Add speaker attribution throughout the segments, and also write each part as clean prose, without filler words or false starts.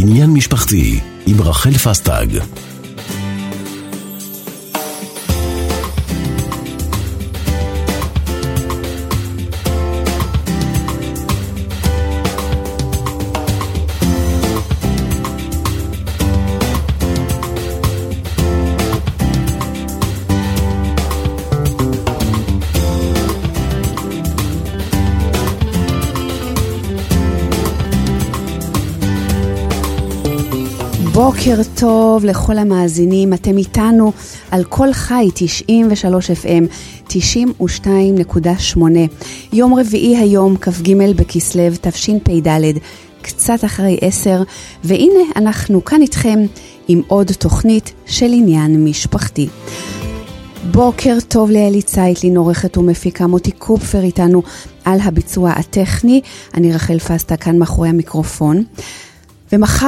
Speaker 1: עניין משפחתי עם רחל פסטג.
Speaker 2: בוקר טוב לכל המאזינים, אתם איתנו על כל חי 93 FM 92.8. יום רביעי היום, כ"ג בכסלו תשפ"ד, קצת אחרי 10, והנה אנחנו כאן איתכם עם עוד תוכנית של עניין משפחתי. בוקר טוב לאלי צייטלין, עורכת ומפיקה, מוטי קופפר איתנו על הביצוע הטכני, אני רחל פסטה כאן מאחורי המיקרופון. ומחר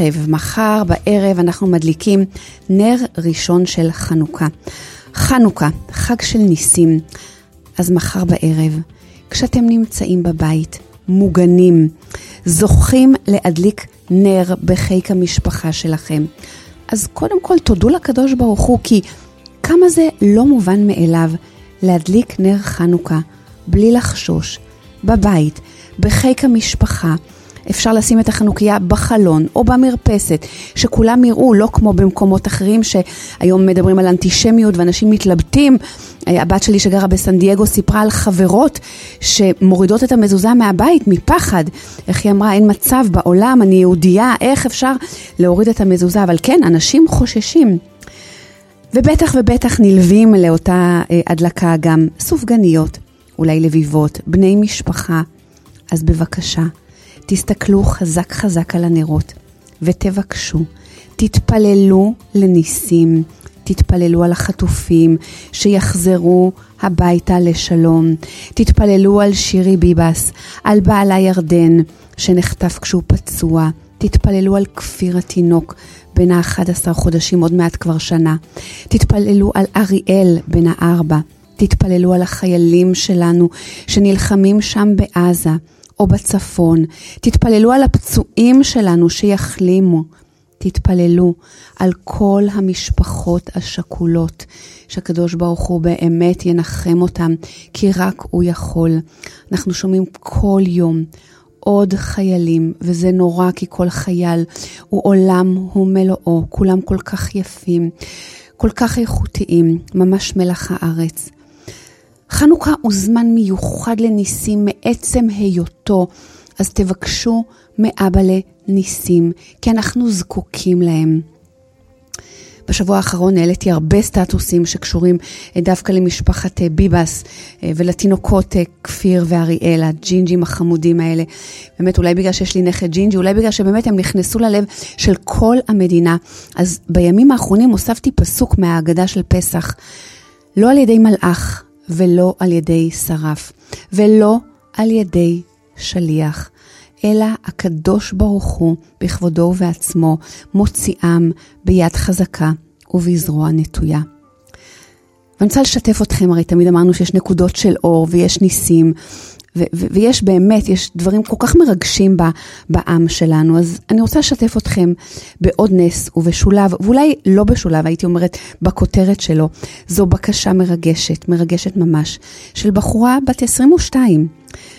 Speaker 2: בערב אנחנו מדליקים נר ראשון של חנוכה. חנוכה, חג של ניסים. אז מחר בערב, כשאתם נמצאים בבית, מוגנים, זוכים להדליק נר בחיק המשפחה שלכם. אז קודם כל תודו לקדוש ברוך הוא, כי כמה זה לא מובן מאליו להדליק נר חנוכה, בלי לחשוש, בבית, בחיק המשפחה. אפשר לשים את החנוכיה בחלון או במרפסת, שכולם יראו, לא כמו במקומות אחרים שהיום מדברים על אנטישמיות ואנשים מתלבטים. הבת שלי שגרה בסן דייגו סיפרה על חברות שמורידות את המזוזה מהבית מפחד. איך היא אמרה, אין מצב בעולם, אני יהודייה, איך אפשר להוריד את המזוזה? אבל כן, אנשים חוששים. ובטח נלווים לאותה הדלקה גם סופגניות, אולי לביבות, בני משפחה. אז בבקשה, תסתכלו חזק על הנרות ותבקשו, תתפללו לניסים, תתפללו על החטופים שיחזרו הביתה לשלום, תתפללו על שירי ביבס, על בעלה ירדן שנחטף כשהוא פצוע, תתפללו על כפיר התינוק בן 11 חודשים, עוד מעט כבר שנה, תתפללו על אריאל בן 4, תתפללו על החיילים שלנו שנלחמים שם בעזה, או בצפון, תתפללו על הפצועים שלנו שיחלימו, תתפללו על כל המשפחות השכולות, שהקדוש ברוך הוא באמת ינחם אותם, כי רק הוא יכול. אנחנו שומעים כל יום עוד חיילים, וזה נורא, כי כל חייל הוא עולם, הוא מלואו, כולם כל כך יפים, כל כך איכותיים, ממש מלח הארץ. חנוכה הוא זמן מיוחד לניסים מעצם היותו, אז תבקשו מאבא לניסים, כי אנחנו זקוקים להם. בשבוע האחרון העליתי הרבה סטטוסים שקשורים דווקא למשפחת ביבס ולתינוקות כפיר ואריאל, הג'ינג'ים החמודים האלה. באמת אולי בגלל שיש לי נכד ג'ינג'י, אולי בגלל שבאמת הם נכנסו ללב של כל המדינה. אז בימים האחרונים הוספתי פסוק מההגדה של פסח, לא על ידי מלאך, ולא על ידי שרף, ולא על ידי שליח, אלא הקדוש ברוך הוא בכבודו ובעצמו מוציאם ביד חזקה ובזרוע נטויה. ואני רוצה לשתף אתכם, הרי תמיד אמרנו שיש נקודות של אור ויש ניסים, ויש באמת, יש דברים כל כך מרגשים בעם שלנו, אז אני רוצה לשתף אתכם בעוד נס ובשולב, ואולי לא בשולב, הייתי אומרת בכותרת שלו, זו בקשה מרגשת ממש, של בחורה בת 22,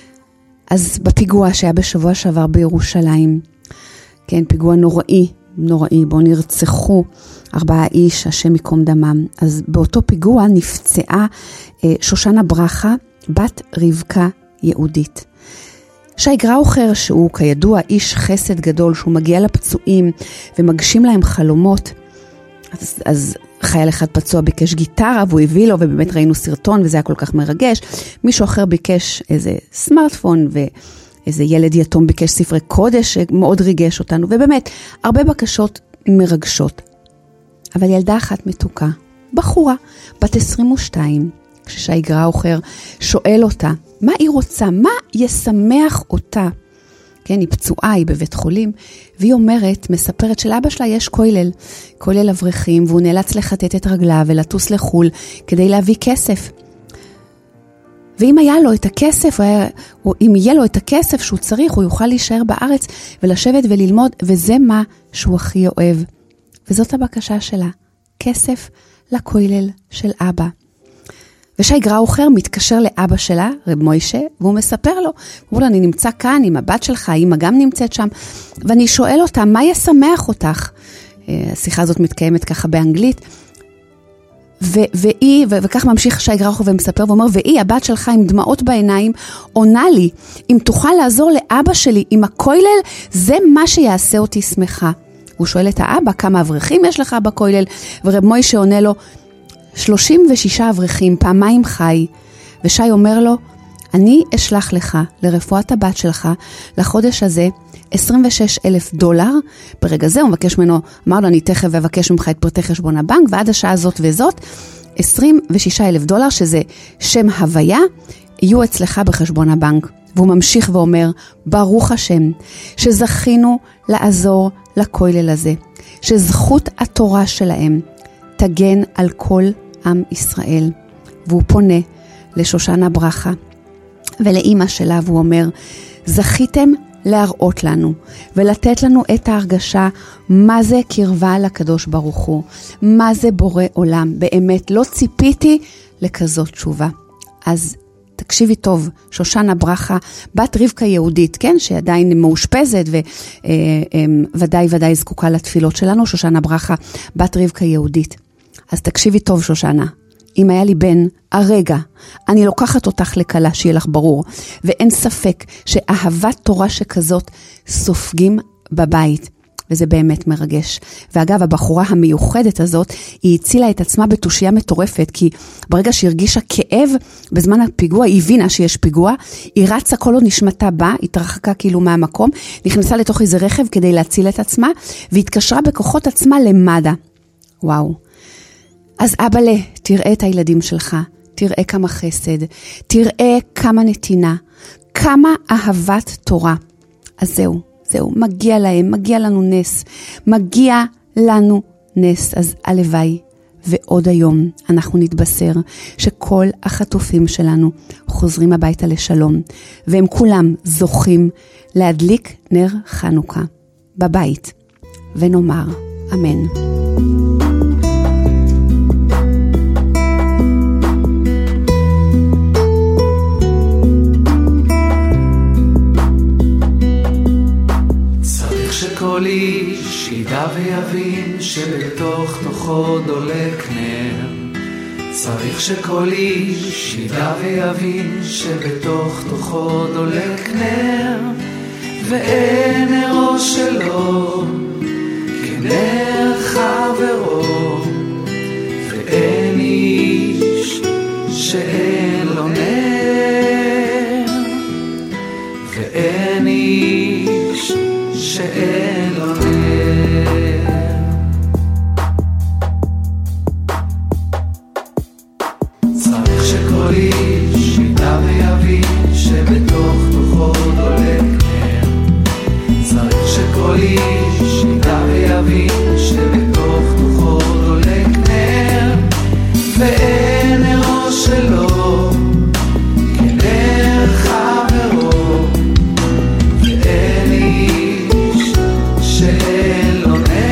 Speaker 2: אז בפיגוע שהיה בשבוע שעבר בירושלים, כן, פיגוע נוראי, בו נרצחו 4 איש, השם יקום דמם, אז באותו פיגוע נפצעה שושנה ברכה, בת רבקה יהודית. שי גראוכר, שהוא כידוע איש חסד גדול, שהוא מגיע לפצועים ומגשים להם חלומות, אז חייל אחד פצוע ביקש גיטרה והוא הביא לו, ובאמת ראינו סרטון וזה היה כל כך מרגש. מישהו אחר ביקש איזה סמארטפון, ואיזה ילד יתום ביקש ספרי קודש שמאוד ריגש אותנו, ובאמת הרבה בקשות מרגשות. אבל ילדה אחת מתוקה, בחורה בת 22, כששי גראוכר שואל אותה, מה היא רוצה? מה ישמח אותה? כן, היא פצועה, היא בבית חולים, והיא אומרת, מספרת שלאבא שלה יש כולל אברכים, והוא נאלץ לחטט את רגליו ולטוס לחול כדי להביא כסף. ואם היה לו את הכסף, אם יהיה לו את הכסף שהוא צריך, הוא יוכל להישאר בארץ ולשבת וללמוד, וזה מה שהוא הכי אוהב. וזאת הבקשה שלה, כסף לכולל של אבא. ושי גראוכר מתקשר לאבא שלה, רב מוישה, והוא מספר לו, הוא אומר, אני נמצא כאן עם הבת שלך, האמא גם נמצאת שם, ואני שואל אותה, מה ישמח אותך? השיחה הזאת מתקיימת ככה באנגלית, וכך ממשיך שי גראוכר ומספר, ואומר, והיא, הבת שלך עם דמעות בעיניים, עונה לי, אם תוכל לעזור לאבא שלי עם הכולל, זה מה שיעשה אותי שמחה. הוא שואל את האבא, כמה אברכים יש לך בכולל? ורב מוישה עונה לו, 36 אברכים, פעמיים חי. ושי אומר לו, אני אשלח לך לרפואת הבת שלך לחודש הזה $26,000. ברגע זה הוא מבקש ממנו, אמר לו, אני תכף אבקש ממך את פרטי חשבון הבנק, ועד השעה הזאת וזאת, $26,000, שזה שם הוויה, יהיו אצלך בחשבון הבנק. והוא ממשיך ואומר, ברוך השם, שזכינו לעזור לכולל הזה, שזכות התורה שלהם תגן על כל עם ישראל. והוא פונה לשושנה ברכה ולאמא שלה, והוא אומר, זכיתם להראות לנו ולתת לנו את ההרגשה מה זה קרבה לקדוש ברוך הוא, מה זה בורא עולם. באמת לא ציפיתי לכזאת תשובה. אז תקשיבי טוב, שושנה ברכה, בת רבקה יהודית, כן, שעדיין מאושפזת וודאי זקוקה לתפילות שלנו, שושנה ברכה, בת רבקה יהודית. אז תקשיבי טוב, שושנה, אם היה לי בן, הרגע, אני לוקחת אותך לקלה, שיהיה לך ברור, ואין ספק שאהבת תורה שכזאת סופגים בבית, וזה באמת מרגש. ואגב, הבחורה המיוחדת הזאת, היא הצילה את עצמה בתושייה מטורפת, כי ברגע שהיא הרגישה כאב, בזמן הפיגוע, היא הבינה שיש פיגוע, היא רצה כל עוד נשמתה בה, התרחקה כאילו מהמקום, נכנסה לתוך איזה רכב כדי להציל את עצמה, והתקשרה בכוחות עצמה למד"א. וואו. אז אבאלה, תראה את הילדים שלך, תראה כמה חסד, תראה כמה נתינה, כמה אהבת תורה. אז זהו, מגיע להם, מגיע לנו נס, מגיע לנו נס. אז הלוואי, ועוד היום אנחנו נתבשר שכל החטופים שלנו חוזרים הביתה לשלום, והם כולם זוכים להדליק נר חנוכה בבית, ונאמר אמן.
Speaker 3: כל איש ידע ויבין שבתוך תוכו דולק נר. צריך שכל איש ידע ויבין שבתוך תוכו דולק נר, ואין נרו שלו כנר חברו, ואין איש שאין לו נר, ואין איש שאין לו נר. צריך שכל איש ידע ויבין שבתוך תוכו דולק נר. צריך שכל איש ידע ויבין שבתוך תוכו דולק נר, ואין נרו שלו כנר חברו, ואין איש שאין לו נר.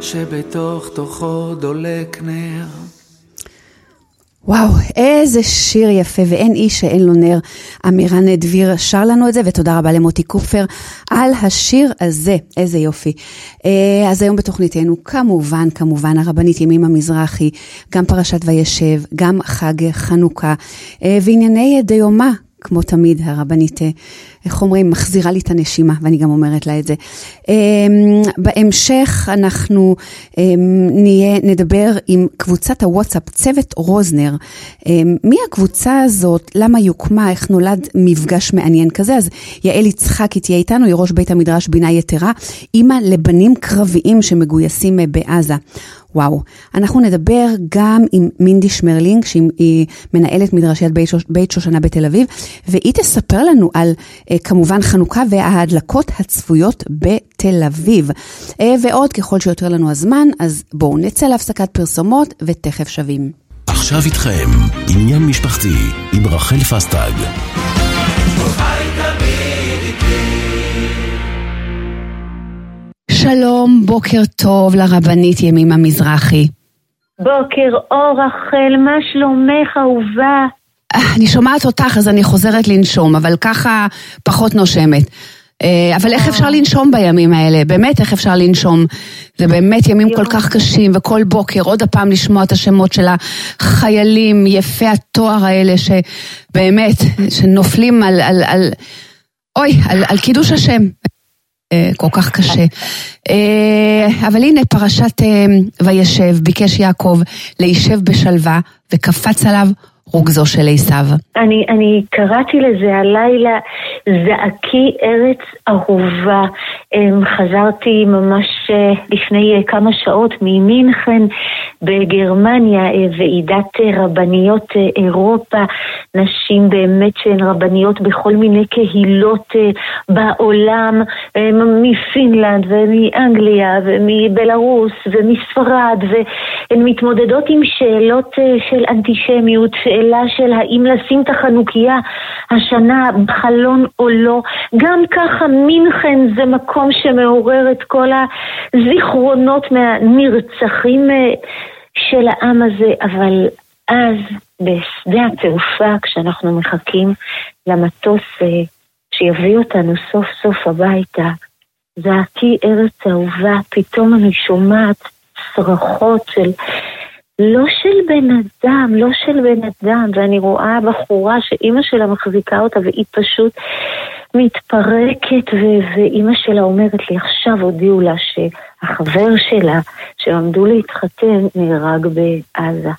Speaker 3: שבתוך תוכו דולק נר.
Speaker 2: וואו, איזה שיר יפה, ואין איש שאין לו נר. אמירן דביר שר לנו את זה, ותודה רבה למוטי קופר על השיר הזה, איזה יופי. אז היום בתוכניתנו, כמובן, הרבנית ימימה מזרחי, גם פרשת וישב, גם חג חנוכה, וענייני דיומה, כמו תמיד, הרבנית, איך אומרים, מחזירה לי את הנשימה, ואני גם אומרת לה את זה. בהמשך אנחנו נדבר עם קבוצת הוואטסאפ, צוות רוזנר. מי הקבוצה הזאת? למה היא הוקמה? איך נולד מפגש מעניין כזה? אז יעל יצחק תהיה איתנו, היא ראש בית המדרש בינה יתרה, אמא לבנים קרביים שמגויסים בעזה. וואו, אנחנו נדבר גם עם מינדי שמרלינג, שהיא מנהלת מדרשיית בית שושנה בתל אביב, והיא תספר לנו על כמובן חנוכה וההדלקות הצפויות בתל אביב. ועוד ככל שיותר לנו הזמן, אז בואו נצא להפסקת פרסומות ותכף שווים.
Speaker 1: עכשיו איתכם, עניין משפחתי עם רחל פסטג.
Speaker 2: שלום, בוקר טוב לרבנית ימימה מזרחי.
Speaker 4: בוקר אור רחל, מה שלומך אהובה?
Speaker 2: אני שומעת אותך אז אני חוזרת לנשום, אבל ככה פחות נושמת. אבל איך אפשר לנשום בימים האלה? באמת איך אפשר לנשום? זה באמת ימים כל כך קשים, וכל בוקר עוד הפעם לשמוע את השמות של החיילים יפי התואר האלה שבאמת שנופלים על קידוש השם. כל כך קשה. אבל הנה פרשת וישב, ביקש יעקב להישב בשלווה וקפץ עליו רוגזו של עשיו.
Speaker 4: אני קראתי לזה הלילה זעקי ארץ אהובה. חזרתי ממש לפני כמה שעות ממינכן בגרמניה, ועידת רבניות אירופה, נשים באמת שהן רבניות בכל מיני קהילות בעולם, מפינלנד ומאנגליה ומבלרוס ומספרד, והן מתמודדות עם שאלות של אנטישמיות, שאלה של האם לשים את החנוכיה השנה בחלון או לא. גם ככה מינכן זה מקום שמעורר את כל הזיכרונות מהנרצחים של העם הזה, אבל אז בשדה התעופה, כשאנחנו מחכים למטוס שיביא אותנו סוף סוף הביתה, זעקי ארץ אהובה, פתאום אני שומעת צרחות של לא של בן אדם, ואני רואה בחורה שאימא שלה מחזיקה אותה, והיא פשוט מתפרקת, ואימא שלה אומרת לי, עכשיו הודיעו לה שהחבר שלה, שעמדו להתחתן, נהרג בעזה.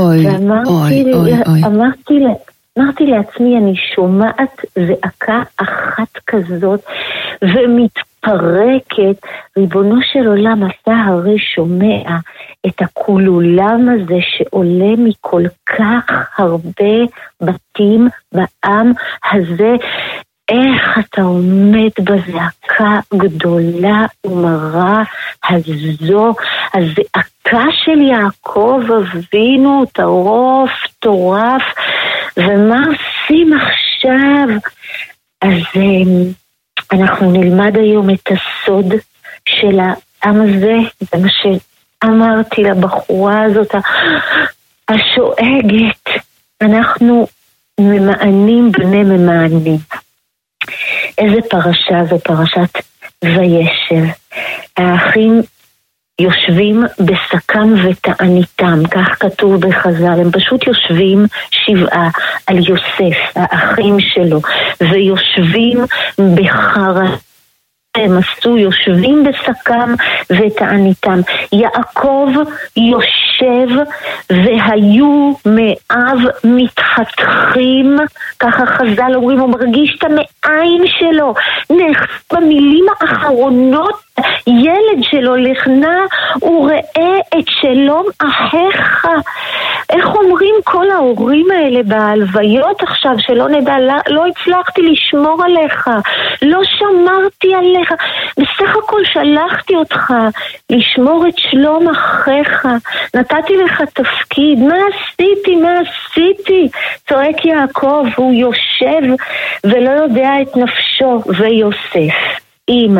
Speaker 4: אמרתי לעצמי, אני שומעת זעקה אחת כזאת, ומתפרקת, ריבונו של עולם, אתה הרי שומע את הכולולם הזה שעולה מכל כך הרבה בתים בעם הזה. איך אתה עומד בזעקה גדולה ומרה הזו, הזעקה של יעקב אבינו, טורף, ומה עושים עכשיו? אז אנחנו נלמד היום את הסוד של העם הזה, זה מה שאמרתי לבחורה הזאת השואגת, אנחנו ממענים בני ממענים. איזה פרשה זו? פרשת וישב. האחים יושבים בסקם ותעניתם, כך כתוב בחז"ל, הם פשוט יושבים שבעה על יוסף, האחים שלו, ויושבים בחרט. הם עשו, יושבים בסקם ותעניתם. יעקב יושב והיו מאב מתחתכים, ככה חז"ל אומרים, הוא מרגיש את המעיים שלו, במילים האחרונות ילד שלו לכנה וראה את שלום אחיך. איך אומרים כל ההורים האלה בהלוויות עכשיו, שלא נדע, לא הצלחתי לשמור עליך, לא שמרתי עליך, בסך הכל שלחתי אותך לשמור את שלום אחיך, נתתי לך תפקיד, מה עשיתי? צועק יעקב, הוא יושב ולא יודע את נפשו. ויוסף, אימא'לה,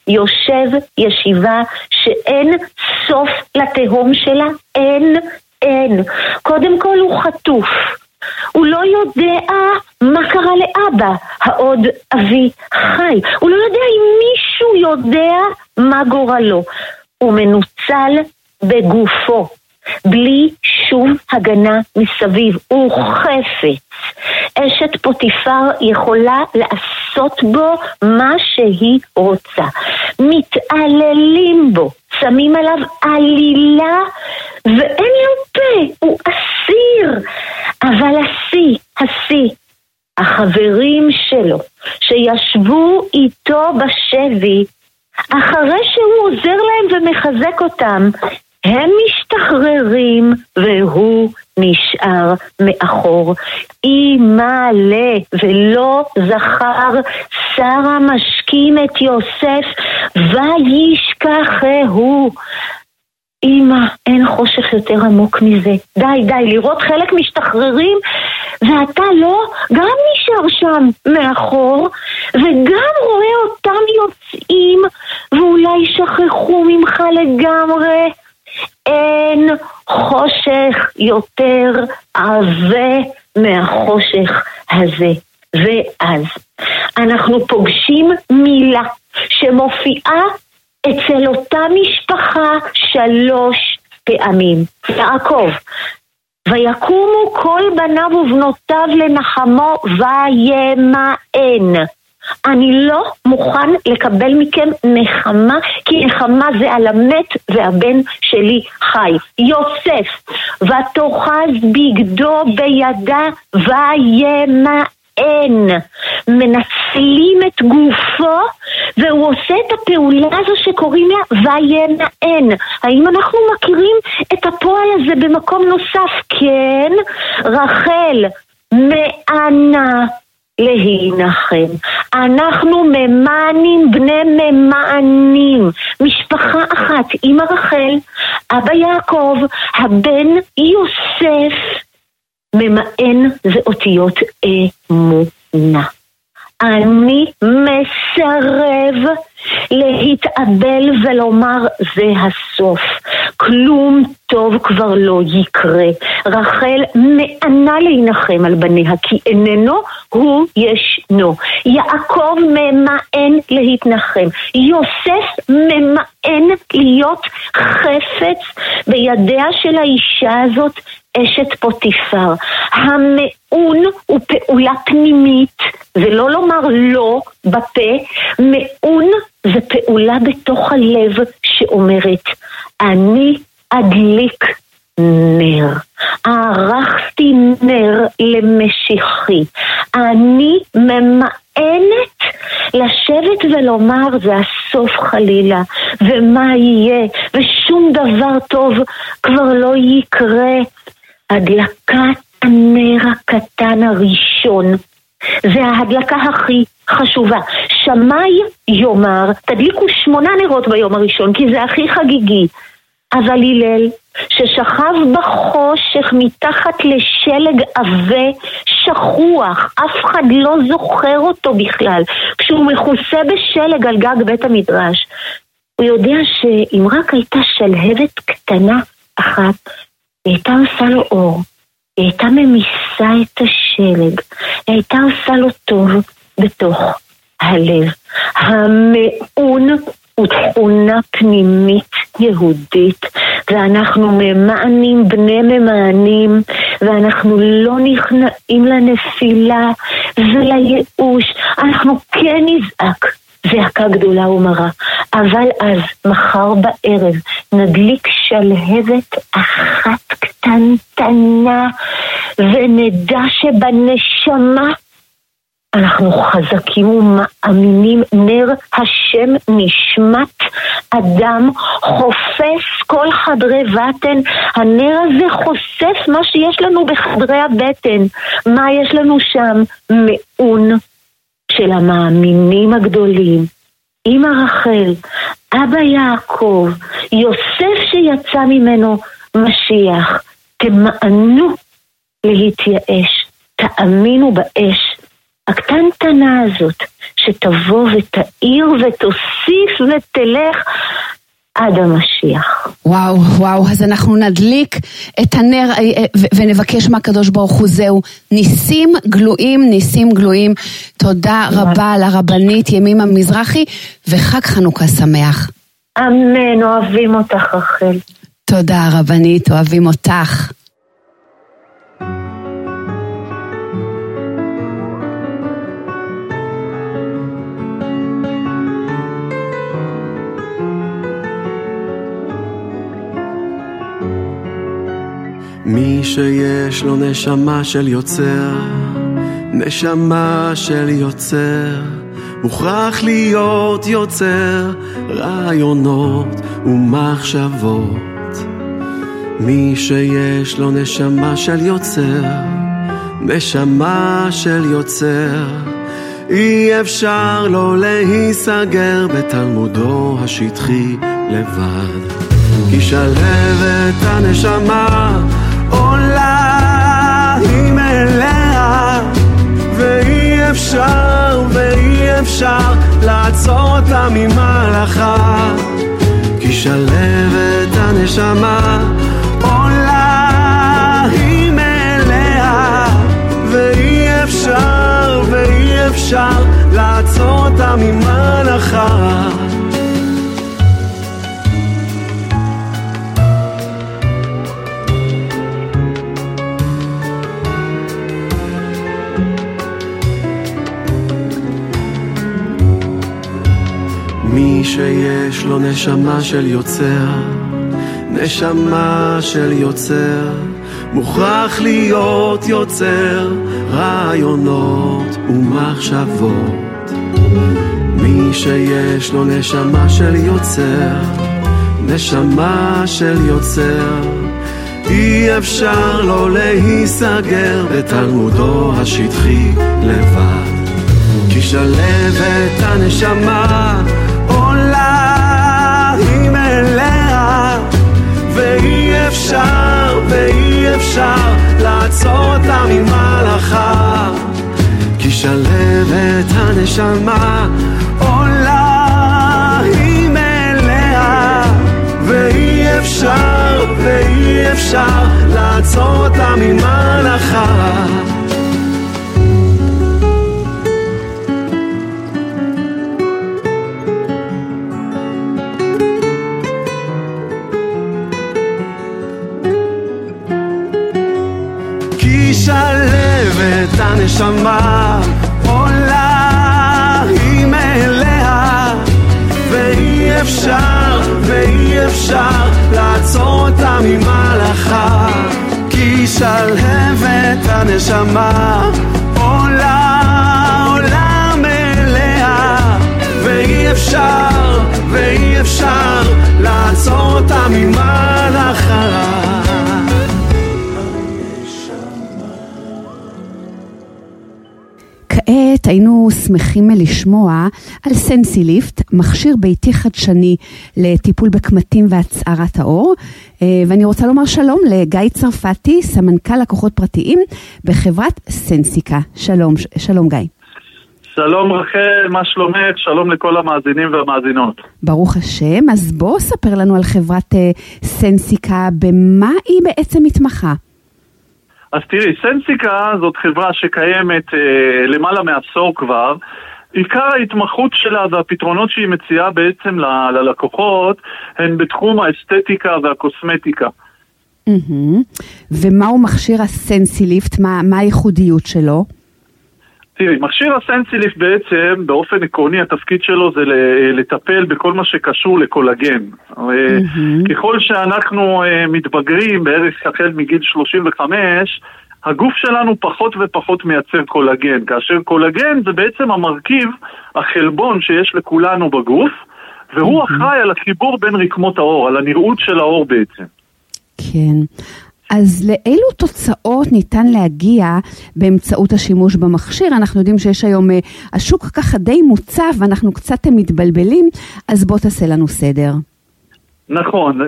Speaker 4: יושב ישיבה שאין סוף לתהום שלה, אין. קודם כל הוא חטוף. הוא לא יודע מה קרה לאבא, העוד אבי חי. הוא לא יודע אם מישהו יודע מה גורלו. הוא מנוצל בגופו, בלי שום הגנה מסביב. הוא חפץ. אשת פוטיפר יכולה לעשות בו מה שהיא רוצה. מתעללים בו, שמים עליו עלילה, ואין לו פה, הוא אסיר. אבל השיא, החברים שלו שישבו איתו בשבי, אחרי שהוא עוזר להם ומחזק אותם, הם משתחררים והוא נשאר מאחור. אימא'לה, ולא זכר שרה משכים את יוסף וישכחהו. אמא, אין חושך יותר עמוק מזה. די, לראות חלק משתחררים ואתה לא, גם נשאר שם מאחור וגם רואה אותם יוצאים ואולי שכחו ממך לגמרי. אין חושך יותר עבה מהחושך הזה. ואז אנחנו פוגשים מילה שמופיעה אצל אותה משפחה 3 פעמים. יעקב, ויקומו כל בניו ובנותיו לנחמו וימאן. אני לא מוכן לקבל מכם נחמה, כי נחמה זה על המת והבן שלי חי. יוסף, ותאחז בגדו בידה וימאן. מנצלים את גופו והוא עושה את הפעולה הזו שקוראים לה וימאן. האם אנחנו מכירים את הפועל הזה במקום נוסף? כן, רחל מענה להינחם. אנחנו ממאנים בני ממאנים, משפחה אחת, אמא רחל, אבא יעקב, הבן יוסף. ממאן זה אותיות אמונה. אני מסרב להתאבל ולומר זה הסוף. כלום טוב כבר לא יקרה. רחל מענה להנחם על בניה, כי איננו הוא ישנו. יעקב ממאן להתנחם. יוסף ממאן להיות חפץ בידיה של האישה הזאת, אשת פוטיפר. המעון הוא פעולה פנימית, זה לא לומר לא בפה. מעון זה פעולה בתוך הלב שאומרת אני אדליק נר, ערכתי נר למשיחי, אני ממאנת לשבת ולומר זה הסוף חלילה, ומה יהיה, ושום דבר טוב כבר לא יקרה. הדלקת הנר הקטן הראשון זה ההדלקה הכי חשובה. שמאי יאמר תדליקו 8 נרות ביום הראשון כי זה הכי חגיגי, אבל הלל ששכב בחושך מתחת לשלג עבה שכוח, אף אחד לא זוכר אותו בכלל, כשהוא מכוסה בשלג על גג בית המדרש, הוא יודע שאם רק הייתה שלהבת קטנה אחת, היא הייתה עושה לו אור, היא הייתה ממיסה את השלג, היא הייתה עושה לו טוב בתוך הלב. המעון הוא תכונה פנימית יהודית, ואנחנו ממאנים בני ממאנים, ואנחנו לא נכנעים לנפילה ולייאוש. אנחנו כן נזעק זעקה גדולה ומרה, אבל אז מחר בערב נדליק שלהבת אחת קטנטנה ונדע שבנשמה אנחנו חזקים ומאמינים. נר השם נשמת אדם חופש כל חדרי בטן. הנר הזה חושף מה שיש לנו בחדרי הבטן. מה יש לנו שם? מעון של המאמינים הגדולים. אמא רחל, אבא יעקב, יוסף שיצא ממנו משיח. תמאנו להתייאש, תאמינו באש הקטנטנה הזאת שתבוא ותאיר ותוסיף ותלך עד המשיח.
Speaker 2: וואו, וואו, אז אנחנו נדליק את הנר ונבקש מהקדוש ברוך הוא, זהו, ניסים גלויים, ניסים גלויים. תודה רבה לרבנית ימימה מזרחי, וחג חנוכה שמח.
Speaker 4: אמן, אוהבים אותך רחל.
Speaker 2: תודה רבנית, אוהבים אותך.
Speaker 5: מי שיש לו נשמה של יוצר, נשמה של יוצר, מוכרח להיות יוצר רעיונות ומחשבות. מי שיש לו נשמה של יוצר, נשמה של יוצר, אי אפשר לא להיסגר בתלמודו השטחי לבד. כי שלהבת הנשמה עולה עם אליה, ואי אפשר לעצור אותה ממלאכה. כי שלהבת הנשמה עולה עם אליה, ואי אפשר לעצור אותה ממלאכה. מי שיש לו נשמה של יוצר, נשמה של יוצר, מוכרח להיות יוצר רעיונות ומחשבות. מי שיש לו נשמה של יוצר, נשמה של יוצר, אי אפשר לא להיסגר בתלמודו השטחי לבד. כי שלהבת הנשמה עולה עם אליה, ואי אפשר לעצור אותה ממלאכה. כי שלהבת הנשמה עולה עם אליה, ואי אפשר לעצור אותה ממלאכה. שלהבת הנשמה עולה עם אליה, ואי אפשר לעצור אותה ממלאכה. כי שלהבת הנשמה עולה מאליה, ואי אפשר לעצור אותה ממלאכה.
Speaker 2: כעת היינו שמחים לשמוע על סנסיליפט, מכשיר ביתי חדשני לטיפול בקמטים והצערת האור, ואני רוצה לומר שלום לגיא צרפתי, סמנכ"ל לקוחות פרטיים בחברת סנסיקה. שלום גיא.
Speaker 6: שלום רחל, מה שלומך? שלום לכל המאזינים והמאזינות.
Speaker 2: ברוך השם. אז בוא ספר לנו על חברת סנסיקה, במה היא בעצם מתמחה?
Speaker 6: אז תראי, סנסיקה זאת חברה שקיימת למעלה מעשור כבר. עיקר ההתמחות שלה והפתרונות שהיא מציעה בעצם ללקוחות הן בתחום האסתטיקה והקוסמטיקה.
Speaker 2: ומהו מכשיר הסנסיליפט? מה הייחודיות שלו?
Speaker 6: תראי, מכשיר הסנסיליפט בעצם באופן עקרוני התפקיד שלו זה לטפל בכל מה שקשור לקולגן. ככל שאנחנו מתבגרים בערך החל מגיל 35, הגוף שלנו פחות ופחות מייצר קולגן, כאשר קולגן זה בעצם המרכיב, החלבון שיש לכולנו בגוף, והוא אחראי על החיבור בין רקמות האור, על הנראות של האור בעצם.
Speaker 2: כן. אז לאילו תוצאות ניתן להגיע באמצעות השימוש במכשיר? אנחנו יודעים שיש היום, השוק ככה די מוצף ואנחנו קצת מתבלבלים, אז בוא תעשה לנו סדר.
Speaker 6: נכון,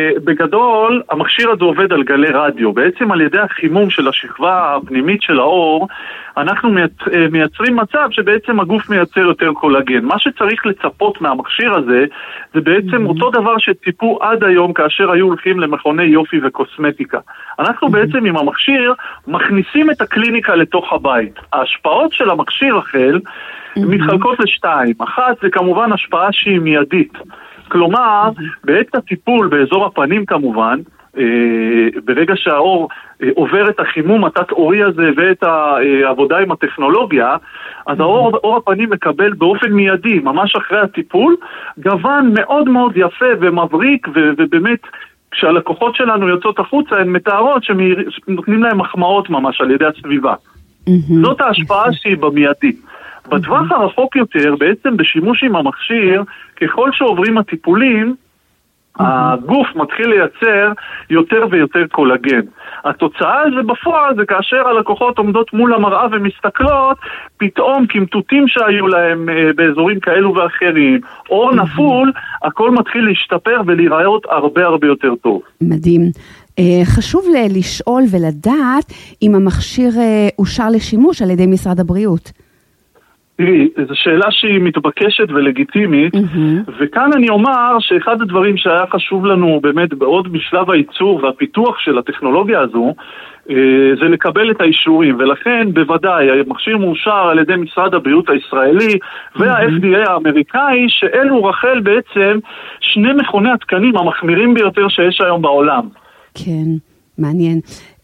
Speaker 6: בגדול המכשיר הזה עובד על גלי רדיו, בעצם על ידי החימום של השכבה הפנימית של האור אנחנו מייצרים מצב שבעצם הגוף מייצר יותר קולגן. מה שצריך לצפות מהמכשיר הזה זה בעצם אותו דבר שציפו עד היום כאשר היו הולכים למכוני יופי וקוסמטיקה. אנחנו בעצם עם המכשיר מכניסים את הקליניקה לתוך הבית. ההשפעות של המכשיר רחל מתחלקות לשתיים. אחת זה כמובן השפעה שהיא מיידית, כלומר, בעת הטיפול באזור הפנים כמובן, ברגע שהאור עובר את החימום התת-אורי הזה ואת העבודה עם הטכנולוגיה, אז אור הפנים מקבל באופן מיידי, ממש אחרי הטיפול, גוון מאוד מאוד יפה ומבריק, ובאמת כשהלקוחות שלנו יוצאות החוצה הן מתארות שנותנים להם מחמאות ממש על ידי הסביבה. זאת ההשפעה שהיא במיידי. בטווח הרחוק יותר, בעצם בשימוש עם המכשיר, ככל שעוברים הטיפולים, הגוף מתחיל לייצר יותר ויותר קולגן. התוצאה זה בפועל זה כאשר הלקוחות עומדות מול המראה ומסתכלות, פתאום כמתותים שהיו להם באזורים כאלו ואחרים, אור נפול, הכל מתחיל להשתפר ולהיראות הרבה הרבה יותר טוב.
Speaker 2: מדהים. חשוב לשאול ולדעת אם המכשיר אושר לשימוש על ידי משרד הבריאות.
Speaker 6: תראי, זו שאלה שהיא מתבקשת ולגיטימית, וכאן אני אומר שאחד הדברים שהיה חשוב לנו באמת עוד בשלב הייצור והפיתוח של הטכנולוגיה הזו, זה לקבל את האישורים, ולכן בוודאי המכשיר מאושר על ידי משרד הבריאות הישראלי וה-FDA האמריקאי, שאלו רחל בעצם שני מכוני התקנים המחמירים ביותר שיש היום בעולם.
Speaker 2: כן. מעניין.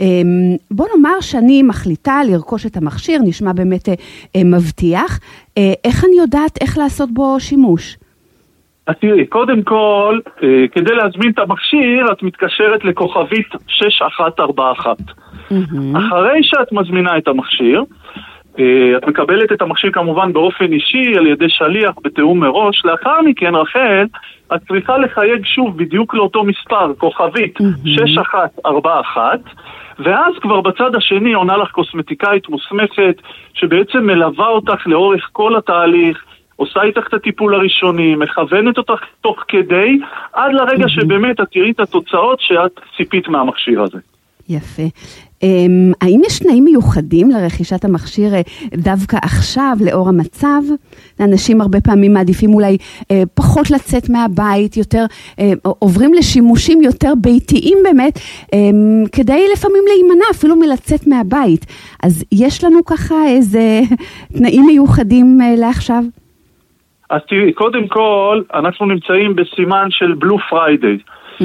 Speaker 2: בוא נאמר שאני מחליטה לרכוש את המכשיר, נשמע באמת מבטיח. איך אני יודעת איך לעשות בו שימוש?
Speaker 6: תראי, קודם כל, כדי להזמין את המכשיר, את מתקשרת לכוכבית 6141. אחרי שאת מזמינה את המכשיר, את מקבלת את המכשיר כמובן באופן אישי על ידי שליח בתיאום מראש. לאחר מכן, רחל, את צריכה לחייג שוב בדיוק לאותו מספר, כוכבית 6141, ואז כבר בצד השני עונה לך קוסמטיקאית מוסמכת, שבעצם מלווה אותך לאורך כל התהליך, עושה איתך את הטיפול הראשוני, מכוונת אותך תוך כדי, עד לרגע שבאמת את תראי את התוצאות שאת ציפית מהמכשיר הזה.
Speaker 2: יפה. האם יש תנאים מיוחדים לרכישת המכשיר דווקא עכשיו, לאור המצב? אנשים הרבה פעמים מעדיפים אולי פחות לצאת מהבית, יותר עוברים לשימושים יותר ביתיים באמת, כדי לפעמים להימנע אפילו מלצאת מהבית. אז יש לנו ככה איזה תנאים מיוחדים לעכשיו?
Speaker 6: אז תראי, קודם כל, אנחנו נמצאים בסימן של בלו פריידיי.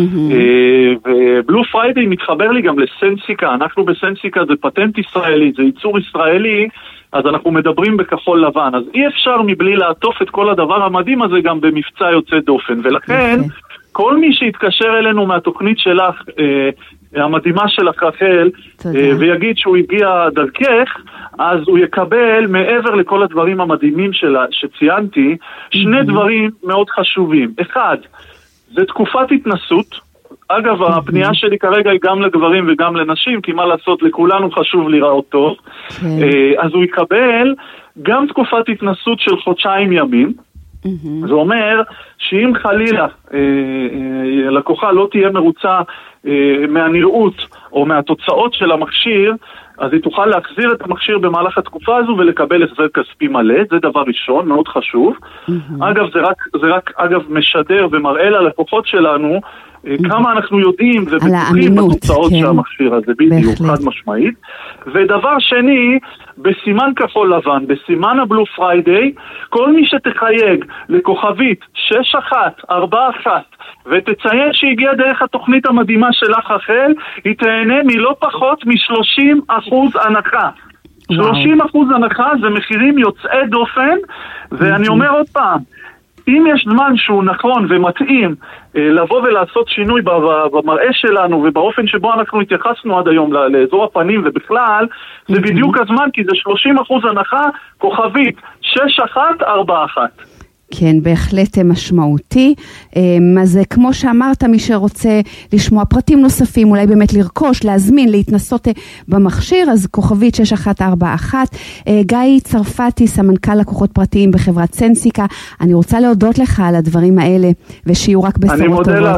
Speaker 6: ובלו פריידיי מתחבר לי גם לסנסיקה. אנחנו בסנסיקה זה פטנט ישראלי, זה ייצור ישראלי, אז אנחנו מדברים בכחול לבן. אז אי אפשר מבלי לעטוף את כל הדבר המדהים הזה גם במבצע יוצא דופן. ולכן כל מי שיתקשר אלינו מהתוכנית שלך, המדהימה שלך רחל, ויגיד שהוא הגיע דרכך, אז הוא יקבל מעבר לכל הדברים המדהימים שציינתי, שני דברים מאוד חשובים. אחד, זה תקופת התנסות. אגב, הפנייה שלי כרגע היא גם לגברים וגם לנשים, כי מה לעשות, לכולנו חשוב לראות טוב. אז הוא יקבל גם תקופת התנסות של חודשיים ימים. זה אומר שאם חלילה לקוחה לא תהיה מרוצה מהנראות או מהתוצאות של המכשיר, אז היא תוכל להחזיר את המכשיר במהלך התקופה הזו ולקבל החזר כספי מלא. זה דבר ראשון, מאוד חשוב. אגב, זה רק משדר ומראה ללקוחות שלנו כמה אנחנו יודעים ובטוחים בתוצאות של המכשיר הזה, בדיוק, חד משמעית. ודבר שני, בסימן כחול לבן, בסימן הבלו פריידיי, כל מי שתחייג לכוכבית 6141 ותציין שהגיע דרך התוכנית המדהימה שלך רחל, היא תהנה מלא פחות מ-30% הנחה. 30% הנחה זה מחירים יוצאי דופן, ואני אומר עוד פעם, אם יש זמן שהוא נכון ומתאים לבוא ולעשות שינוי במראה שלנו ובאופן שבו אנחנו התייחסנו עד היום לאזור הפנים ובכלל, זה בדיוק הזמן, כי זה 30% הנחה, כוכבית 6141.
Speaker 2: כן, בהחלט משמעותי. אז כמו שאמרת, מי שרוצה לשמוע פרטים נוספים, אולי באמת לרכוש, להזמין, להתנסות במכשיר, אז כוכבית 6141. גיא צרפתי, סמנכ"ל לקוחות פרטיים בחברת סנסיקה, אני רוצה להודות לך על הדברים האלה, ושיהיו רק בשורות טובות.
Speaker 6: אני מודה לך.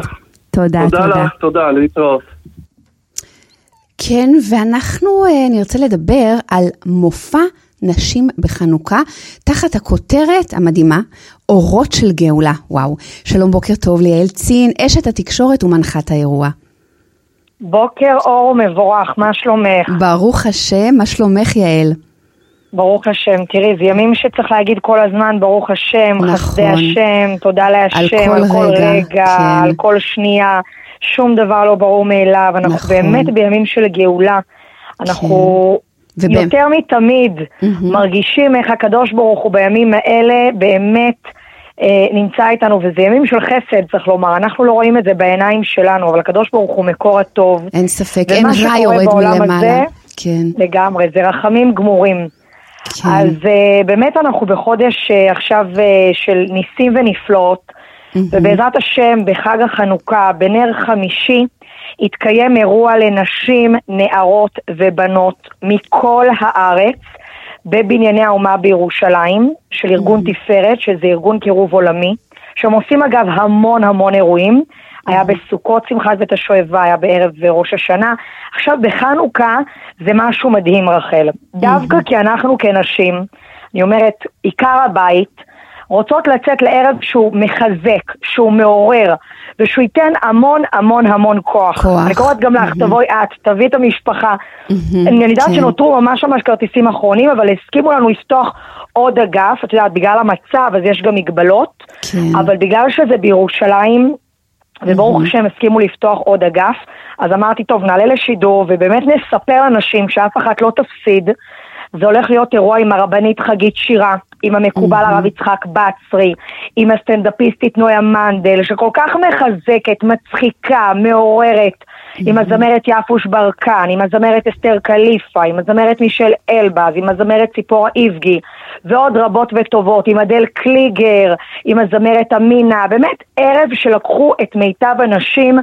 Speaker 2: תודה.
Speaker 6: תודה לך, תודה, להתראות.
Speaker 2: כן, ואנחנו נרצה לדבר על מופע נשים בחנוכה, תחת הכותרת המדהימה, אורות של גאולה. וואו, שלום, בוקר טוב ליעל צין, אשת התקשורת ומנחת האירוע.
Speaker 7: בוקר אור מבורך, מה שלומך?
Speaker 2: ברוך השם, מה שלומך יעל?
Speaker 7: ברוך השם, תראי, זה ימים שצריך להגיד כל הזמן, ברוך השם, נכון. חסדי השם, תודה להשם, על כל רגע, כן. על כל שנייה, שום דבר לא ברור מאליו, אנחנו נכון. באמת בימים של גאולה, אנחנו כן. יותר מתמיד מרגישים איך הקדוש ברוך הוא בימים האלה באמת נמצא איתנו, וזה ימים של חסד, צריך לומר, אנחנו לא רואים את זה בעיניים שלנו, אבל הקדוש ברוך הוא מקור הטוב.
Speaker 2: אין ספק, אין רע יורד מלמעלה. הזה,
Speaker 7: כן. לגמרי, זה רחמים גמורים. כן. אז באמת אנחנו בחודש עכשיו של ניסים ונפלאות, ובעזרת השם בחג החנוכה, בנר חמישי, התקיים אירוע לנשים, נערות ובנות מכל הארץ, בבנייני האומה בירושלים, של ארגון תפארת, שזה ארגון קירוב עולמי, שהם עושים אגב המון אירועים, היה בסוכות שמחת בית השואבה, היה בערב ראש השנה, עכשיו בחנוכה זה משהו מדהים רחל, דווקא כי אנחנו כנשים, אני אומרת, עיקר הבית, רוצות לצאת לערב שהוא מחזק, שהוא מעורר, ושהוא ייתן המון כוח. אני קוראת גם לך, תבואי את, תביא את המשפחה. אני יודעת שנותרו ממש כרטיסים אחרונים, אבל הסכימו לנו לפתוח עוד אגף, את יודעת, בגלל המצב, אז יש גם מגבלות, אבל בגלל שזה בירושלים, וברוך השם הסכימו לפתוח עוד אגף, אז אמרתי, טוב, נעלה לשידור, ובאמת נספר לאנשים שאף אחת לא תפסיד, זה הולך להיות אירוע עם הרבנית חגית שירה, עם המקובל הרב יצחק בצרי, עם הסטנדאפיסטית נויה מנדל, שכל כך מחזקת, מצחיקה, מעוררת, עם הזמרת יפוש ברקן, עם הזמרת אסתר קליפה, עם הזמרת מישל אלבז, עם הזמרת ציפורה איבגי, ועוד רבות וטובות, עם אדל קליגר, עם הזמרת אמינה, באמת ערב שלקחו את מיטב הנשים,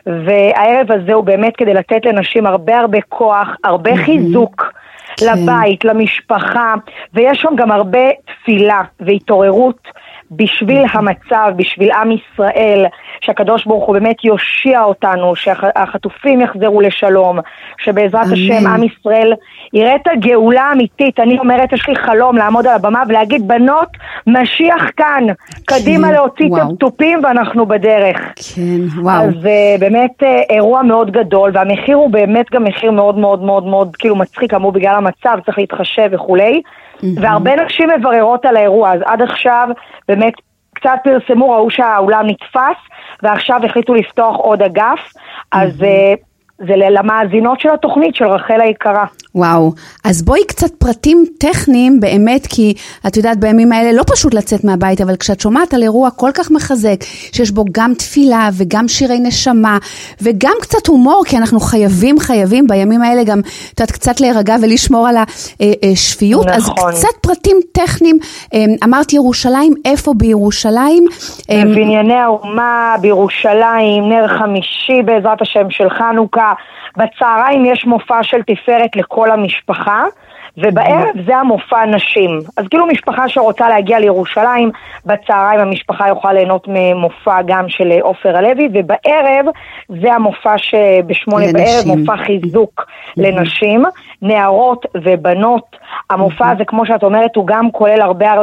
Speaker 7: והערב הזה הוא באמת כדי לתת לנשים הרבה כוח, הרבה חיזוק, לבית, למשפחה, ויש שם גם הרבה תפילה והתעוררות בשביל המצב, בשביל עם ישראל, שהקדוש ברוך הוא באמת יושיע אותנו, שהחטופים יחזרו לשלום, שבעזרת השם עם ישראל יראה את הגאולה האמיתית. אני אומרת, יש לי חלום לעמוד על הבמה ולהגיד, בנות, משיח כאן, קדימה להוציא את הפטופים ואנחנו בדרך.
Speaker 2: כן, וואו.
Speaker 7: אז באמת אירוע מאוד גדול, והמחיר הוא באמת גם מחיר מאוד כאילו מצחיק, אמרו בגלל המצב, צריך להתחשב וכולי, והרבה נשים מבררות על האירוע, אז עד עכשיו באמת קצת פרסמו, ראו שהאולם נתפס, ועכשיו החליטו לפתוח עוד אגף, אז זה למאזינות של התוכנית של רחל היקרה.
Speaker 2: וואו, אז בואי קצת פרטים טכניים באמת, כי את יודעת בימים האלה לא פשוט לצאת מהבית, אבל כשאת שומעת על אירוע כל כך מחזק, שיש בו גם תפילה וגם שירי נשמה, וגם קצת הומור, כי אנחנו חייבים בימים האלה גם קצת להירגע ולשמור על השפיות, נכון. אז קצת פרטים טכניים, אמרת ירושלים, איפה בירושלים?
Speaker 7: בבנייני האומה בירושלים, נר חמישי בעזרת השם של חנוכה, בצהריים יש מופע של תפארת לכל המשפחה, ובערב זה המופע נשים. אז כאילו משפחה שרוצה להגיע לירושלים, בצהריים המשפחה יוכל ליהנות ממופע גם של עופר הלוי, ובערב זה המופע שבשמונה בערב, מופע חיזוק לנשים, נערות ובנות. המופע הזה, כמו שאת אומרת, הוא גם כולל הרבה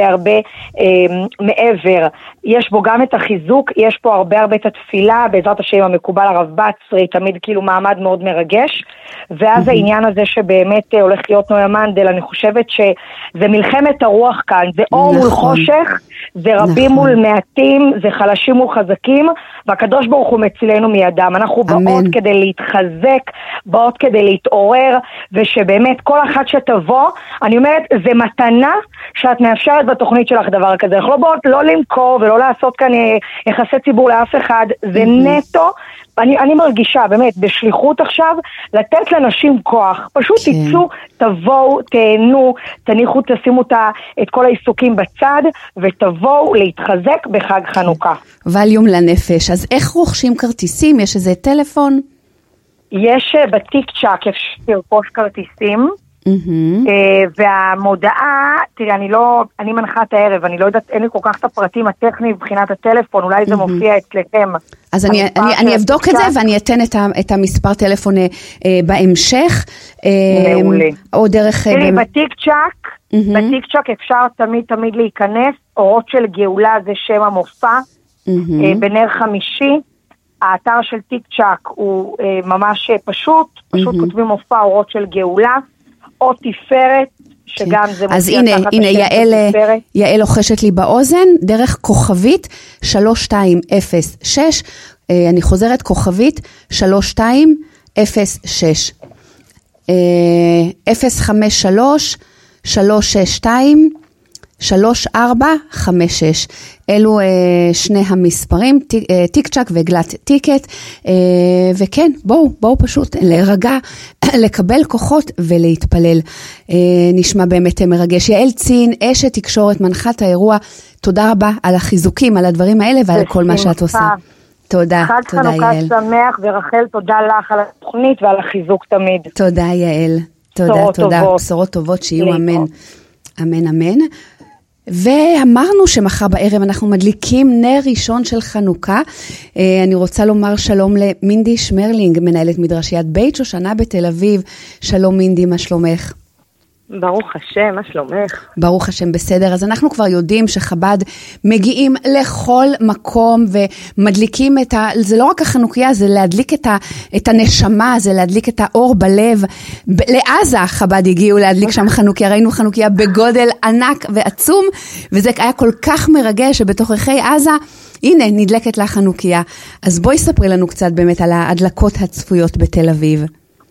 Speaker 7: מעבר. יש בו גם את החיזוק, יש פה הרבה את התפילה, בעזרת השם המקובל הרב בצרי, תמיד כאילו מעמד מאוד מרגש, ואז העניין הזה שבאמת הולך להיות נויה מנדל, אני חושבת שזה מלחמת הרוח כאן, זה אור מול חושך, זה רבים מול מעטים, זה חלשים מול חזקים, והקדוש ברוך הוא מצילנו מידם. אנחנו באות כדי להתחזק, באות כדי להתעורר, ושבאמת כל אחת שתבוא, אני אומרת, זה מתנה שאת מאפשרת בתוכנית שלך דבר כזה. אנחנו לא באות לא למכור ולא לעשות כאן יחסי ציבור לאף אחד, זה נטו. אני מרגישה באמת בשליחות עכשיו לתת לנשים כוח, פשוט תצאו, תבואו, תהנו, תניחו, תשימו את כל העיסוקים בצד ותבואו להתחזק בחג חנוכה.
Speaker 2: וליום לנפש, אז איך רוכשים כרטיסים? יש איזה טלפון?
Speaker 7: יש בטיק צ'ק אפשר לרכוש כרטיסים, והמודעה, תראי, אני מנחה את הערב, אני לא יודעת, אין לי כל כך את הפרטים הטכניים מבחינת הטלפון, אולי זה מופיע אצלכם.
Speaker 2: אז אני אבדוק את זה ואני אתן את המספר טלפון בהמשך.
Speaker 7: מעולה.
Speaker 2: או דרך...
Speaker 7: תראי, בטיק-צ'ק אפשר תמיד להיכנס, אורות של גאולה זה שם המופע, בנר חמישי, האתר של טיק-צ'ק הוא ממש פשוט כותבים מופע אורות של גאולה, או תפארת, שגם זה מופיע.
Speaker 2: אז הנה יעל לוחשת לי באוזן, דרך כוכבית 3206, אני חוזרת כוכבית 3206, 053 362 3456, אלו שני המספרים, טיק-צ'ק וגלת טיקט, וכן, בואו פשוט להירגע, לקבל כוחות ולהתפלל. נשמע באמת מרגש. יעל צין, אשת תקשורת, מנחת האירוע, תודה רבה על החיזוקים, על הדברים האלה ועל כל מה שאת עושה. תודה, תודה יעל.
Speaker 7: חג חנוכה שמח, ורחל תודה לך על התוכנית ועל החיזוק תמיד.
Speaker 2: תודה יעל, תודה, בשורות טובות שיהיו, אמן. אמן, אמן. ואמרנו שמחר בערב אנחנו מדליקים נר ראשון של חנוכה. אני רוצה לומר שלום למינדי שמרלינג, מנהלת מדרשיית בית שושנה בתל אביב. שלום מינדי, מה שלומך?
Speaker 8: ברוך השם, מה שלומך?
Speaker 2: ברוך השם, בסדר. אז אנחנו כבר יודעים שחב"ד מגיעים לכל מקום ומדליקים זה לא רק החנוכיה, זה להדליק את הנשמה, זה להדליק את האור בלב. לעזה חב"ד הגיעו להדליק שם חנוכיה, ראינו חנוכיה בגודל ענק ועצום, וזה היה כל כך מרגש שבתוככי עזה, הנה, נדלקת לה חנוכיה. אז בואי ספרי לנו קצת באמת על ההדלקות הצפויות בתל אביב.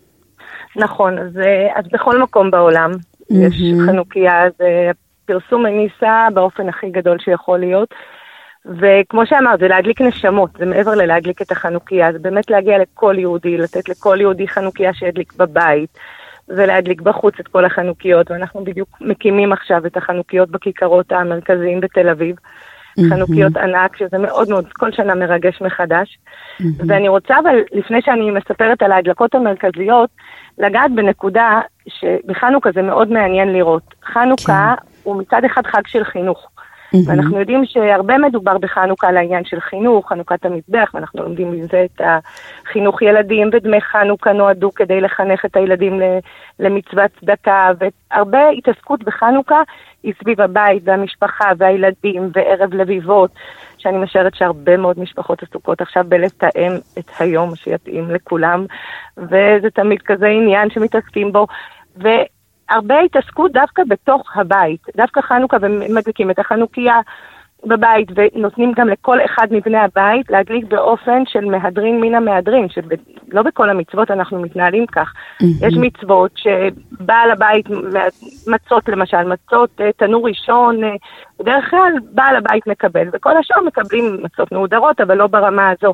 Speaker 8: נכון, אז בכל מקום בעולם יש חנוכיה, זה פרסום מניסה באופן הכי גדול שיכול להיות, וכמו שאמרת, זה להדליק נשמות, זה מעבר ללהדליק את החנוכיה, זה באמת להגיע לכל יהודי, לתת לכל יהודי חנוכיה שידליק בבית, ולהדליק בחוץ את כל החנוכיות, ואנחנו בדיוק מקימים עכשיו את החנוכיות בכיכרות המרכזיים בתל אביב, חנוכיות ענק, שזה מאוד מאוד, כל שנה מרגש מחדש, ואני רוצה, אבל לפני שאני מספרת על ההדלקות המרכזיות, לגעת בנקודה שבחנוכה זה מאוד מעניין לראות. חנוכה הוא מצד אחד חג של חינוך, ואנחנו יודעים שהרבה מדובר בחנוכה על העניין של חינוך, חנוכת המזבח, ואנחנו לומדים מזה את החינוך ילדים, ודמי חנוכה נועדו כדי לחנך את הילדים למצוות צדקה, והרבה התעסקות בחנוכה היא סביב הבית והמשפחה והילדים וערב לביבות, שאני משערת שהרבה מאוד משפחות עסוקות עכשיו בלתאם את היום שיתאים לכולם, וזה תמיד כזה עניין שמתעסקים בו, והרבה התעסקות דווקא בתוך הבית, דווקא חנוכה, ומדליקים את החנוכיה בבית, ונותנים גם לכל אחד מבני הבית להדליק באופן של מהדרין מן המהדרין, שלא בכל המצוות אנחנו מתנהלים כך. יש מצוות שבעל הבית, מצות למשל, מצות תנור ראשון, בדרך כלל בעל הבית מקבל, וכל השאר מקבלים מצות מהודרות, אבל לא ברמה הזו.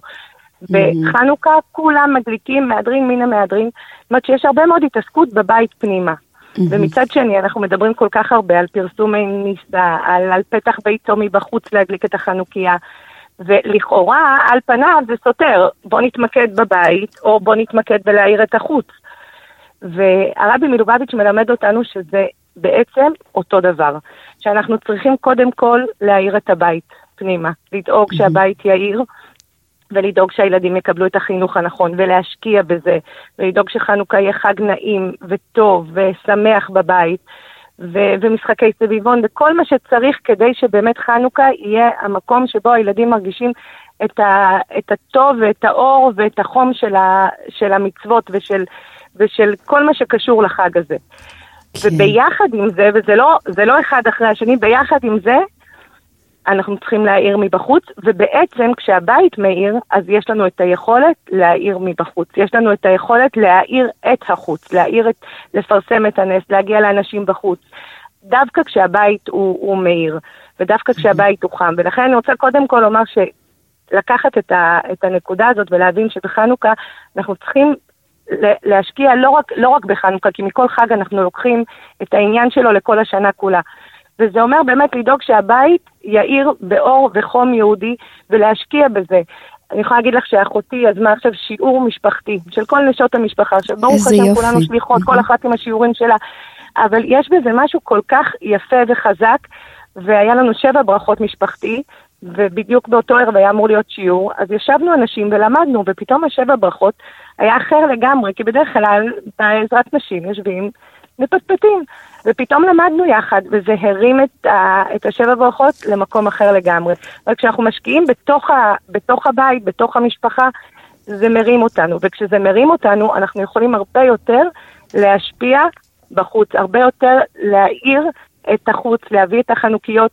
Speaker 8: בחנוכה כולם מדליקים מהדרין מן המהדרין, זאת אומרת שיש הרבה מאוד התעסקות בבית פנימה. ומצד שני אנחנו מדברים כל כך הרבה על פרסומי ניסה, על פתח ביתו מבחוץ להדליק את החנוכיה, ולכאורה על פניו זה סותר, בוא נתמקד בבית או בוא נתמקד בלהאיר את החוץ. והרבי מלובביץ' מלמד אותנו שזה בעצם אותו דבר, שאנחנו צריכים קודם כל להאיר את הבית פנימה, לדאוג שהבית יאיר, ולדאוג שהילדים יקבלו את החינוך הנכון, ולהשקיע בזה, ולדאוג שחנוכה יהיה חג נעים וטוב ושמח בבית, ומשחקי סביבון, וכל מה שצריך כדי שבאמת חנוכה יהיה המקום שבו הילדים מרגישים את הטוב ואת האור ואת החום של המצוות ושל כל מה שקשור לחג הזה. וביחד עם זה, וזה לא אחד אחרי השני, ביחד עם זה, אנחנו צריכים להאיר מבחוץ, ובעצם כשהבית מאיר, אז יש לנו את היכולת להאיר מבחוץ. יש לנו את היכולת להאיר את החוץ, לפרסם את הנס, להגיע לאנשים בחוץ. דווקא כשהבית הוא מאיר, ודווקא כשהבית הוא חם. ולכן אני רוצה קודם כל לומר שלקחת את הנקודה הזאת ולהבין שבחנוכה אנחנו צריכים להשקיע לא רק בחנוכה, כי מכל חג אנחנו לוקחים את העניין שלו לכל השנה כולה. וזה אומר באמת לדאוג שהבית יאיר באור וחום יהודי ולהשקיע בזה. אני יכולה להגיד לך שאחותי יזמה עכשיו שיעור משפחתי, של כל נשות המשפחה, שברוך השם כולנו שליחות, כל אחת עם השיעורים שלה, אבל יש בזה משהו כל כך יפה וחזק, והיה לנו 7 ברכות משפחתי, ובדיוק באותו ערב היה אמור להיות שיעור, אז ישבנו אנשים ולמדנו, ופתאום 7 ברכות היה אחר לגמרי, כי בדרך כלל בעזרת נשים יושבים מפטפטים, ופתאום למדנו יחד, וזה הרים את 7 ברכות למקום אחר לגמרי. אבל כשאנחנו משקיעים בתוך הבית, בתוך המשפחה, זה מרים אותנו, וכשזה מרים אותנו, אנחנו יכולים הרבה יותר להשפיע בחוץ, הרבה יותר להאיר את החוץ, להביא את החנוכיות,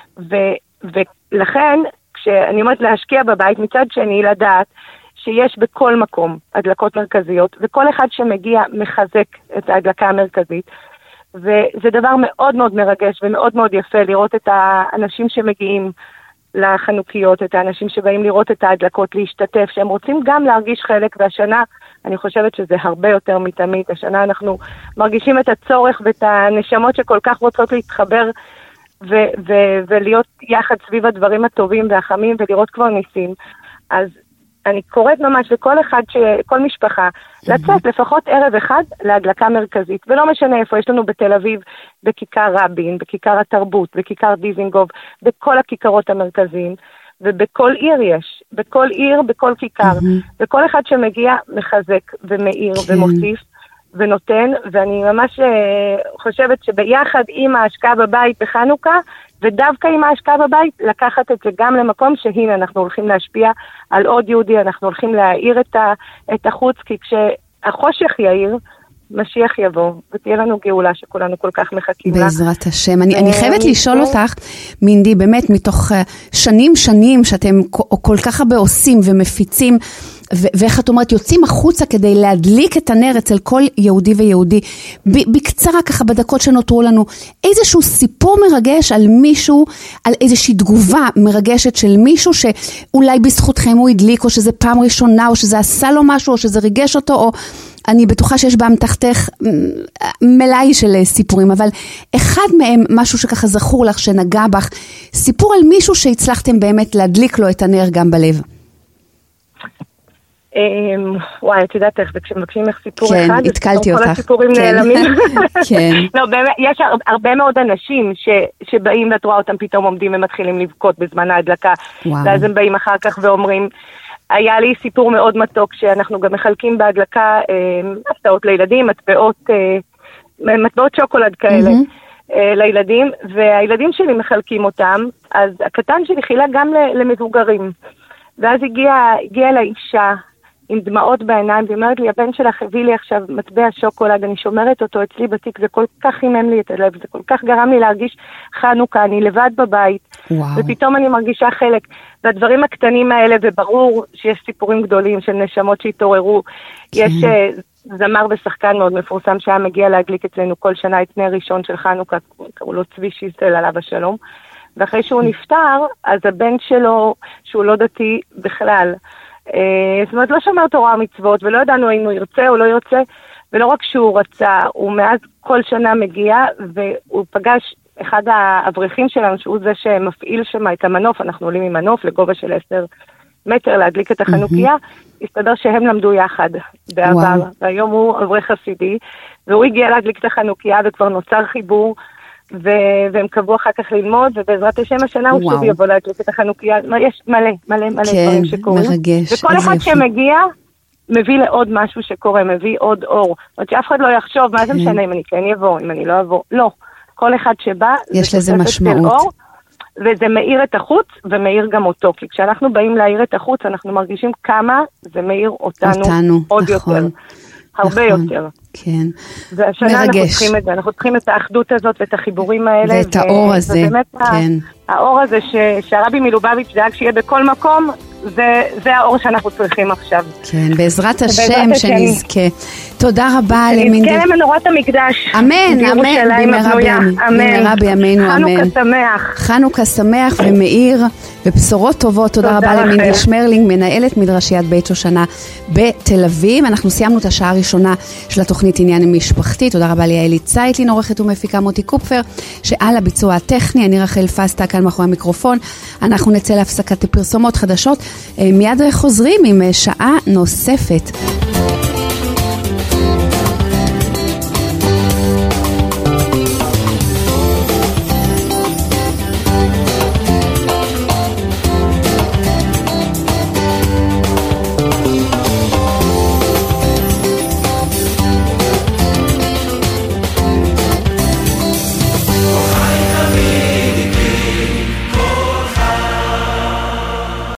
Speaker 8: ולכן, כשאני אומרת להשקיע בבית, מצד שני לדעת שיש בכל מקום הדלקות מרכזיות, וכל אחד שמגיע מחזק את ההדלקה המרכזית, וזה דבר מאוד מאוד מרגש ומאוד מאוד יפה לראות את האנשים שמגיעים לחנוכיות, את האנשים שבאים לראות את ההדלקות, להשתתף, שהם רוצים גם להרגיש חלק, והשנה אני חושבת שזה הרבה יותר מתמיד, השנה אנחנו מרגישים את הצורך ואת הנשמות שכל כך רוצות להתחבר ולהיות יחד סביב הדברים הטובים והחמים ולראות כבר ניסים. אז אני קוראת ממש לכל אחד, כל משפחה, לצאת לפחות ערב אחד להדלקה מרכזית, ולא משנה איפה, יש לנו בתל אביב, בכיכר רבין, בכיכר התרבות, בכיכר דיזינגוף, בכל הכיכרות המרכזיים, ובכל עיר יש, בכל עיר, בכל כיכר, וכל אחד שמגיע מחזק ומאיר ומוסיף ונותן, ואני ממש חושבת שביחד עם ההשקעה בבית בחנוכה, ודווקא עם ההשקעה בבית, לקחת את זה גם למקום שהנה אנחנו הולכים להשפיע על עוד יהודי, אנחנו הולכים להאיר את החוץ, כי כשהחושך יאיר, משיח יבוא, ותהיה לנו גאולה שכולנו כל כך מחכים לה.
Speaker 2: בעזרת השם. אני חייבת לשאול אותך, מינדי, באמת מתוך שנים שאתם כל כך הרבה עושים ומפיצים, ואיך את אומרת, יוצאים החוצה כדי להדליק את הנר אצל כל יהודי ויהודי. בקצרה ככה בדקות שנותרו לנו, איזשהו סיפור מרגש על מישהו, על איזושהי תגובה מרגשת של מישהו שאולי בזכותכם הוא הדליק, או שזה פעם ראשונה, או שזה עשה לו משהו, או שזה ריגש אותו, או אני בטוחה שיש באמתחתך מלאי של סיפורים, אבל אחד מהם, משהו שככה זכור לך, שנגע בך, סיפור על מישהו שהצלחתם באמת להדליק לו את הנר גם בלב.
Speaker 8: וואי, את יודעת איך, וכשמבקשים לך סיפור
Speaker 2: אחד,
Speaker 8: כן,
Speaker 2: התקלתי אותך.
Speaker 8: כל הסיפורים נעלמים.
Speaker 2: כן.
Speaker 8: לא, באמת, יש הרבה מאוד אנשים שבאים ואת רואה אותם פתאום עומדים ומתחילים לבכות בזמן ההדלקה, ואז הם באים אחר כך ואומרים, היה לי סיפור מאוד מתוק, שאנחנו גם מחלקים בהדלקה הפתעות לילדים, מטבעות שוקולד כאלה לילדים, והילדים שלי מחלקים אותם, אז הקטן שלי חילה גם למבוגרים. ואז הגיעה לאישה עם דמעות בעיניים, והיא אומרת לי, הבן שלך הביא לי עכשיו מטבע שוקולד, אני שומרת אותו אצלי בתיק, זה כל כך חימם לי את הלב, זה כל כך גרם לי להרגיש חנוכה, אני לבד בבית, ופתאום אני מרגישה חלק. והדברים הקטנים האלה, וברור שיש סיפורים גדולים של נשמות שהתעוררו, יש זמר ושחקן מאוד מפורסם שהיה מגיע להדליק אצלנו כל שנה את נר ראשון של חנוכה, קראו לו צבי שיסל עליו השלום, ואחרי שהוא נפטר, אז הבן שלו, שהוא לא דתי בכלל, זאת אומרת, לא שומר תורה ומצוות, ולא ידענו אם הוא ירצה או לא ירצה, ולא רק שהוא רצה, הוא מאז כל שנה מגיע, והוא פגש אחד האברכים שלנו, שהוא זה שמפעיל שם את המנוף, אנחנו עולים עם מנוף לגובה של 10 מטר להדליק את החנוכיה, הסתבר שהם למדו יחד בעבר, והיום הוא אברך חסידי, והוא הגיע להדליק את החנוכיה, וכבר נוצר חיבור, והם קבעו אחר כך ללמוד, ובעזרת השם השנה הוא שוב יבוא להדליק את החנוכיה, יש מלא דברים שקורים, וכל אחד שמגיע, מביא לעוד משהו שקורה, מביא עוד אור, זאת אומרת שאף אחד לא יחשוב, מה זה משנה אם אני כן יבוא, אם אני לא אבוא, לא, כל אחד שבא,
Speaker 2: יש לזה משמעות.
Speaker 8: וזה מאיר את החוץ, ומאיר גם אותו, כי כשאנחנו באים להאיר את החוץ, אנחנו מרגישים כמה זה מאיר אותנו עוד יותר. הרבה יותר.
Speaker 2: כן.
Speaker 8: והשנה אנחנו צריכים את זה, אנחנו צריכים את האחדות הזאת ואת החיבורים האלה.
Speaker 2: ואת האור הזה.
Speaker 8: ובאמת האור הזה שהרבי מלובביץ' דאג שיהיה בכל מקום, זה האור שאנחנו צריכים עכשיו.
Speaker 2: כן, בעזרת השם שנזכה. תודה רבה למינדי.
Speaker 8: שנזכה למנורת המקדש.
Speaker 2: אמן, במהרה בימינו, אמן.
Speaker 8: חנוכה שמח.
Speaker 2: חנוכה שמח ומאיר ובשורות טובות. תודה רבה למינדי שמרלינג, מנהלת מדרשיית בית שושנה בתל אביב. אנחנו סיימנו את השעה הראשונה של התוכנית עניין משפחתי. תודה רבה ליעלי צייטלין, עורכת ומפיקה מוטי קופפר, שעל הביצוע הטכני. אני רחל פסטה כאן מאחורי המיקרופון. אנחנו נצא להפסקת פרסומות חדשות. מיד חוזרים עם שעה נוספת